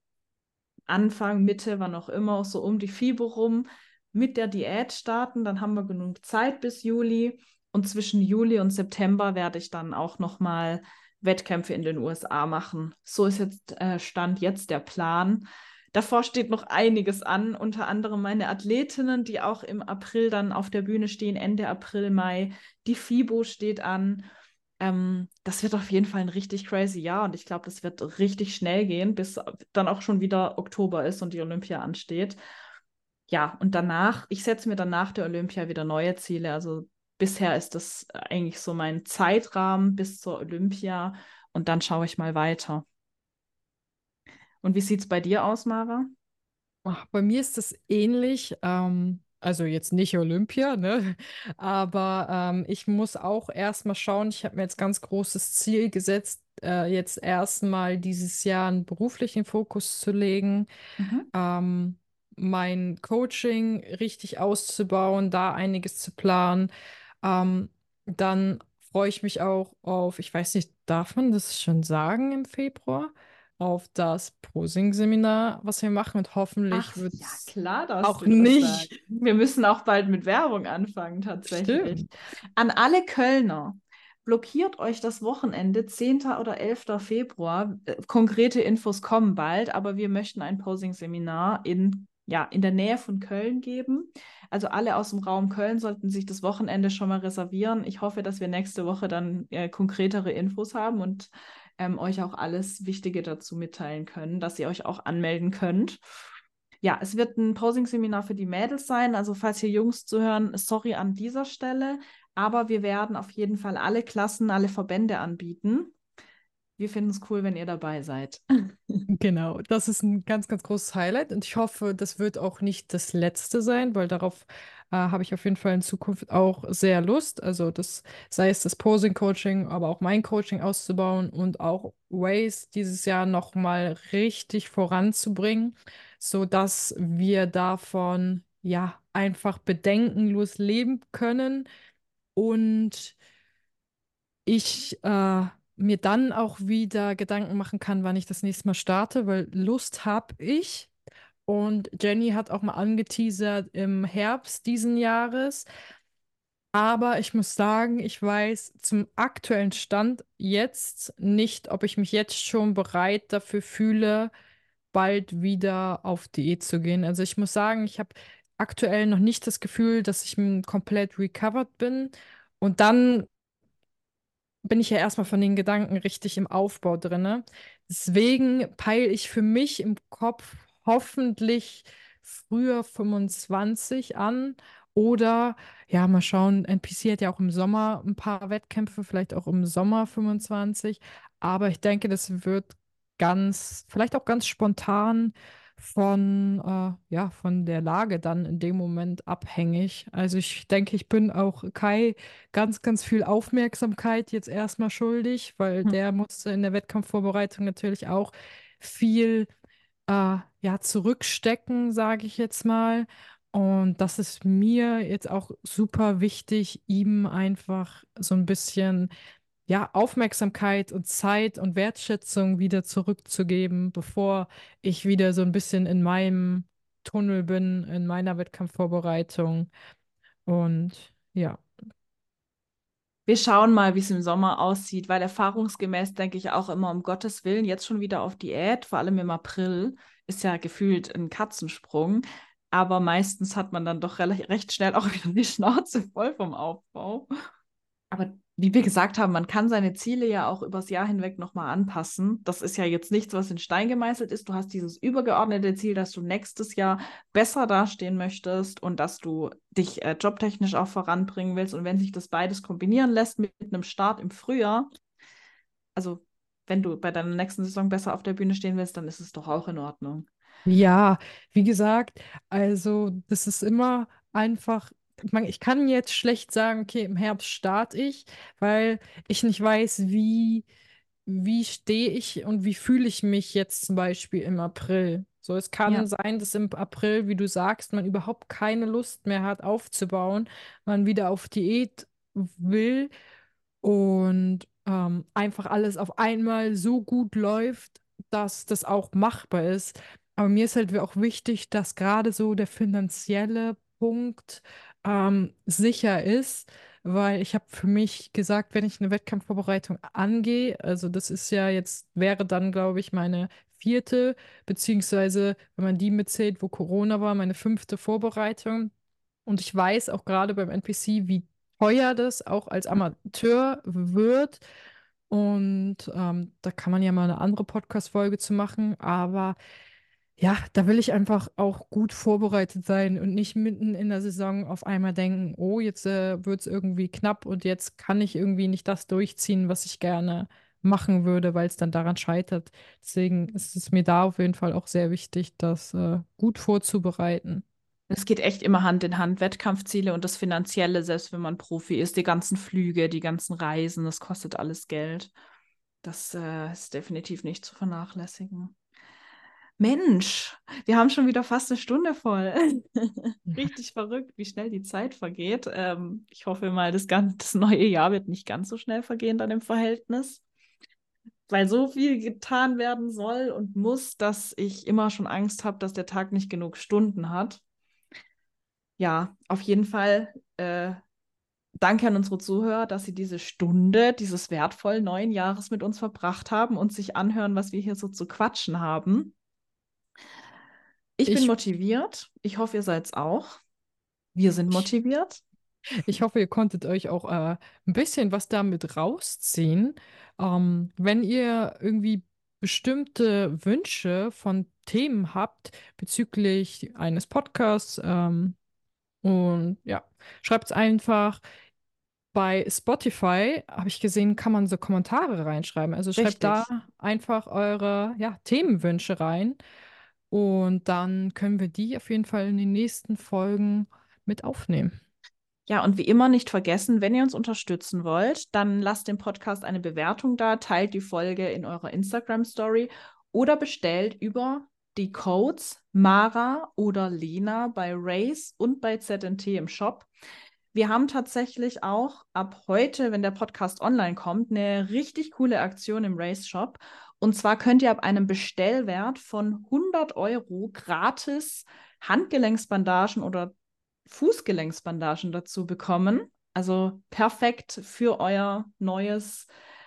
Anfang, Mitte, wann auch immer, so um die FIBO rum mit der Diät starten. Dann haben wir genug Zeit bis Juli und zwischen Juli und September werde ich dann auch nochmal Wettkämpfe in den U S A machen. So ist jetzt äh, Stand jetzt der Plan. Davor steht noch einiges an, unter anderem meine Athletinnen, die auch im April dann auf der Bühne stehen, Ende April, Mai. Die FIBO steht an. Ähm, das wird auf jeden Fall ein richtig crazy Jahr und ich glaube, das wird richtig schnell gehen, bis dann auch schon wieder Oktober ist und die Olympia ansteht. Ja, und danach, ich setze mir dann nach der Olympia wieder neue Ziele. Also bisher ist das eigentlich so mein Zeitrahmen bis zur Olympia und dann schaue ich mal weiter. Und wie sieht es bei dir aus, Mara? Ach, bei mir ist das ähnlich. Ähm, also jetzt nicht Olympia, ne? Aber ähm, ich muss auch erstmal schauen. Ich habe mir jetzt ganz großes Ziel gesetzt, äh, jetzt erstmal dieses Jahr einen beruflichen Fokus zu legen, Mhm. ähm, mein Coaching richtig auszubauen, da einiges zu planen. Ähm, Dann freue ich mich auch auf, ich weiß nicht, darf man das schon sagen im Februar? Auf das Posing-Seminar, was wir machen und Ach hoffentlich wird ja, es klar darfst auch du das sagen. nicht. Wir müssen auch bald mit Werbung anfangen, tatsächlich. Stimmt. An alle Kölner, blockiert euch das Wochenende, zehnten oder elften Februar. Äh, Konkrete Infos kommen bald, aber wir möchten ein Posing-Seminar in, ja, in der Nähe von Köln geben. Also alle aus dem Raum Köln sollten sich das Wochenende schon mal reservieren. Ich hoffe, dass wir nächste Woche dann äh, konkretere Infos haben und ähm, euch auch alles Wichtige dazu mitteilen können, dass ihr euch auch anmelden könnt. Ja, es wird ein Posing-Seminar für die Mädels sein. Also falls hier Jungs zuhören, sorry an dieser Stelle. Aber wir werden auf jeden Fall alle Klassen, alle Verbände anbieten. Wir finden es cool, wenn ihr dabei seid. Genau, das ist ein ganz, ganz großes Highlight und ich hoffe, das wird auch nicht das letzte sein, weil darauf äh, habe ich auf jeden Fall in Zukunft auch sehr Lust. Also das, sei es das Posing-Coaching, aber auch mein Coaching auszubauen und auch Ways dieses Jahr nochmal richtig voranzubringen, sodass wir davon ja einfach bedenkenlos leben können und ich äh, mir dann auch wieder Gedanken machen kann, wann ich das nächste Mal starte, weil Lust habe ich. Und Jenny hat auch mal angeteasert im Herbst diesen Jahres. Aber ich muss sagen, ich weiß zum aktuellen Stand jetzt nicht, ob ich mich jetzt schon bereit dafür fühle, bald wieder auf Diät zu gehen. Also ich muss sagen, ich habe aktuell noch nicht das Gefühl, dass ich mm, komplett recovered bin. Und dann bin ich ja erstmal von den Gedanken richtig im Aufbau drinne. Deswegen peile ich für mich im Kopf hoffentlich früher fünfundzwanzig an oder ja, mal schauen, N P C hat ja auch im Sommer ein paar Wettkämpfe, vielleicht auch im Sommer fünfundzwanzig, aber ich denke, das wird ganz, vielleicht auch ganz spontan von, äh, ja, von der Lage dann in dem Moment abhängig. Also ich denke, ich bin auch Kai ganz, ganz viel Aufmerksamkeit jetzt erstmal schuldig, weil Hm. der musste in der Wettkampfvorbereitung natürlich auch viel äh, ja, zurückstecken, sage ich jetzt mal. Und das ist mir jetzt auch super wichtig, ihm einfach so ein bisschen ja, Aufmerksamkeit und Zeit und Wertschätzung wieder zurückzugeben, bevor ich wieder so ein bisschen in meinem Tunnel bin, in meiner Wettkampfvorbereitung. Und ja. Wir schauen mal, wie es im Sommer aussieht, weil erfahrungsgemäß denke ich auch immer, um Gottes Willen, jetzt schon wieder auf Diät, vor allem im April, ist ja gefühlt ein Katzensprung. Aber meistens hat man dann doch rela- recht schnell auch wieder die Schnauze voll vom Aufbau. Aber wie wir gesagt haben, man kann seine Ziele ja auch übers Jahr hinweg nochmal anpassen. Das ist ja jetzt nichts, was in Stein gemeißelt ist. Du hast dieses übergeordnete Ziel, dass du nächstes Jahr besser dastehen möchtest und dass du dich äh, jobtechnisch auch voranbringen willst. Und wenn sich das beides kombinieren lässt mit einem Start im Frühjahr, also wenn du bei deiner nächsten Saison besser auf der Bühne stehen willst, dann ist es doch auch in Ordnung. Ja, wie gesagt, also das ist immer einfach, ich meine, ich kann jetzt schlecht sagen, okay, im Herbst starte ich, weil ich nicht weiß, wie, wie stehe ich und wie fühle ich mich jetzt zum Beispiel im April. So, es kann Ja. sein, dass im April, wie du sagst, man überhaupt keine Lust mehr hat aufzubauen, man wieder auf Diät will und ähm, einfach alles auf einmal so gut läuft, dass das auch machbar ist. Aber mir ist halt auch wichtig, dass gerade so der finanzielle Punkt ähm, sicher ist, weil ich habe für mich gesagt, wenn ich eine Wettkampfvorbereitung angehe, also das ist ja jetzt, wäre dann, glaube ich, meine vierte, beziehungsweise wenn man die mitzählt, wo Corona war, meine fünfte Vorbereitung. Und ich weiß auch gerade beim N P C, wie teuer das auch als Amateur wird. Und ähm, da kann man ja mal eine andere Podcast-Folge zu machen. Aber ja, da will ich einfach auch gut vorbereitet sein und nicht mitten in der Saison auf einmal denken, oh, jetzt äh, wird es irgendwie knapp und jetzt kann ich irgendwie nicht das durchziehen, was ich gerne machen würde, weil es dann daran scheitert. Deswegen ist es mir da auf jeden Fall auch sehr wichtig, das äh, gut vorzubereiten. Es geht echt immer Hand in Hand, Wettkampfziele und das Finanzielle, selbst wenn man Profi ist, die ganzen Flüge, die ganzen Reisen, das kostet alles Geld. Das äh, ist definitiv nicht zu vernachlässigen. Mensch, wir haben schon wieder fast eine Stunde voll. Richtig verrückt, wie schnell die Zeit vergeht. Ähm, ich hoffe mal, das, gan- das neue Jahr wird nicht ganz so schnell vergehen dann im Verhältnis, weil so viel getan werden soll und muss, dass ich immer schon Angst habe, dass der Tag nicht genug Stunden hat. Ja, auf jeden Fall äh, danke an unsere Zuhörer, dass sie diese Stunde dieses wertvollen neuen Jahres mit uns verbracht haben und sich anhören, was wir hier so zu quatschen haben. Ich bin Ich motiviert. Ich hoffe, ihr seid's auch. Wir sind motiviert. Ich hoffe, ihr konntet euch auch äh, ein bisschen was damit rausziehen. Ähm, wenn ihr irgendwie bestimmte Wünsche von Themen habt bezüglich eines Podcasts, ähm, und ja, schreibt es einfach. Bei Spotify habe ich gesehen, kann man so Kommentare reinschreiben. Also schreibt da Richtig. einfach eure ja, Themenwünsche rein und dann können wir die auf jeden Fall in den nächsten Folgen mit aufnehmen. Ja, und wie immer nicht vergessen, wenn ihr uns unterstützen wollt, dann lasst dem Podcast eine Bewertung da, teilt die Folge in eurer Instagram-Story oder bestellt über die Codes Mara oder Lena bei Race und bei Z N T im Shop. Wir haben tatsächlich auch ab heute, wenn der Podcast online kommt, eine richtig coole Aktion im Race Shop. Und zwar könnt ihr ab einem Bestellwert von hundert Euro gratis Handgelenksbandagen oder Fußgelenksbandagen dazu bekommen. Also perfekt für euer neues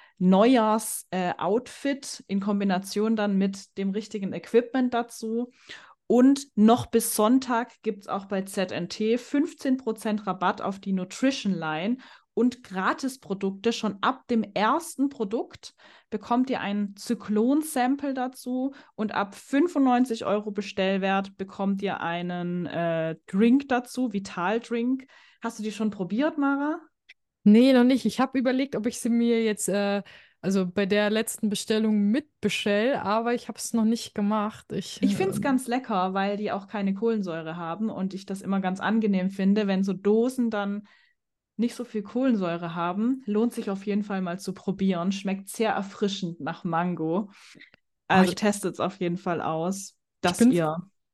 Neujahrs-Outfit in Kombination dann mit dem richtigen Equipment dazu. Und noch bis Sonntag gibt es auch bei Z N T fünfzehn Prozent Rabatt auf die Nutrition Line und Gratisprodukte. Schon ab dem ersten Produkt bekommt ihr ein Zyklon-Sample dazu und ab fünfundneunzig Euro Bestellwert bekommt ihr einen äh, Drink dazu, Vital-Drink. Hast du die schon probiert, Mara? Nee, noch nicht. Ich habe überlegt, ob ich sie mir jetzt, äh, also bei der letzten Bestellung mitbestelle, aber ich habe es noch nicht gemacht. Ich, Ich finde es ähm, ganz lecker, weil die auch keine Kohlensäure haben und ich das immer ganz angenehm finde, wenn so Dosen dann nicht so viel Kohlensäure haben. Lohnt sich auf jeden Fall mal zu probieren. Schmeckt sehr erfrischend nach Mango. ah, Also ich, testet es auf jeden Fall aus, ich dass bin ihr.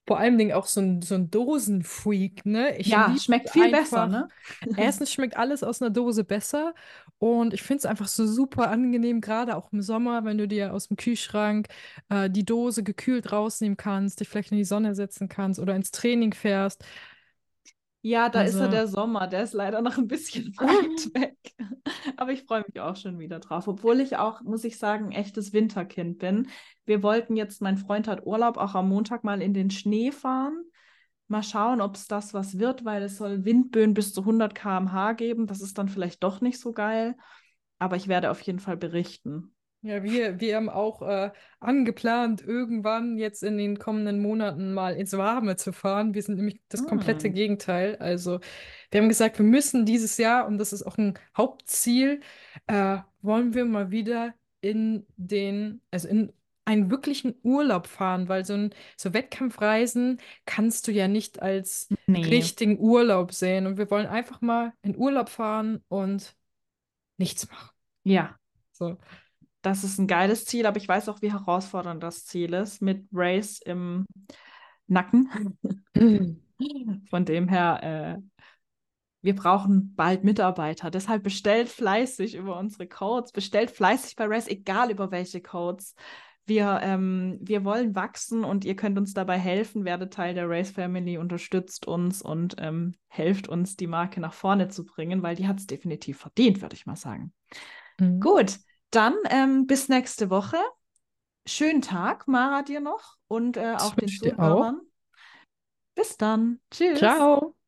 vor allem Dingen auch so ein, so ein Dosenfreak, ne? Ich Ja, liebe schmeckt viel besser, einfach, ne? erstens schmeckt alles aus einer Dose besser und ich finde es einfach so super angenehm, gerade auch im Sommer, wenn du dir aus dem Kühlschrank äh, die Dose gekühlt rausnehmen kannst, dich vielleicht in die Sonne setzen kannst oder ins Training fährst. Ja, da ist ja Also, der Sommer, der ist leider noch ein bisschen weit weg. Aber ich freue mich auch schon wieder drauf, obwohl ich auch, muss ich sagen, ein echtes Winterkind bin. Wir wollten jetzt, mein Freund hat Urlaub, auch am Montag mal in den Schnee fahren. Mal schauen, ob es das was wird, weil es soll Windböen bis zu hundert Kilometer pro Stunde geben. Das ist dann vielleicht doch nicht so geil, aber ich werde auf jeden Fall berichten. ja, wir, wir haben auch äh, angeplant, irgendwann jetzt in den kommenden Monaten mal ins Warme zu fahren. Wir sind nämlich das komplette Hm. Gegenteil. Also, wir haben gesagt, wir müssen dieses Jahr, und das ist auch ein Hauptziel, äh, wollen wir mal wieder in den, also in einen wirklichen Urlaub fahren, weil so ein so Wettkampfreisen kannst du ja nicht als Nee, richtigen Urlaub sehen. Und wir wollen einfach mal in Urlaub fahren und nichts machen. ja, So. das ist ein geiles Ziel, aber ich weiß auch, wie herausfordernd das Ziel ist mit Race im Nacken. Von dem her, äh, wir brauchen bald Mitarbeiter. Deshalb bestellt fleißig über unsere Codes, bestellt fleißig bei Race, egal über welche Codes. Wir, ähm, wir wollen wachsen und ihr könnt uns dabei helfen. Werdet Teil der Race Family, unterstützt uns und ähm, helft uns, die Marke nach vorne zu bringen, weil die hat es definitiv verdient, würde ich mal sagen. Mhm. Gut, dann ähm, bis nächste Woche. Schönen Tag, Mara, dir noch und äh, Das auch wünsche den ich dir auch. Zuhörern. Bis dann. Tschüss. Ciao.